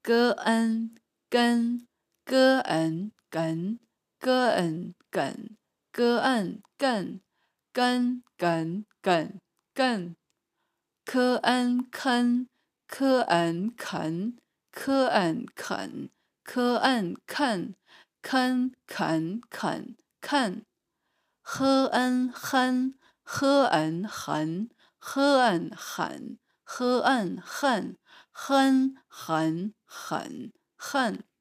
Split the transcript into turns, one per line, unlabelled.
哥恩根哥恩根哥恩根哥恩根根根根根科恩肯科恩肯科恩肯科恩肯肯肯肯肯呵恩哼呵恩哼呵恩狠呵恩恨哼狠狠恨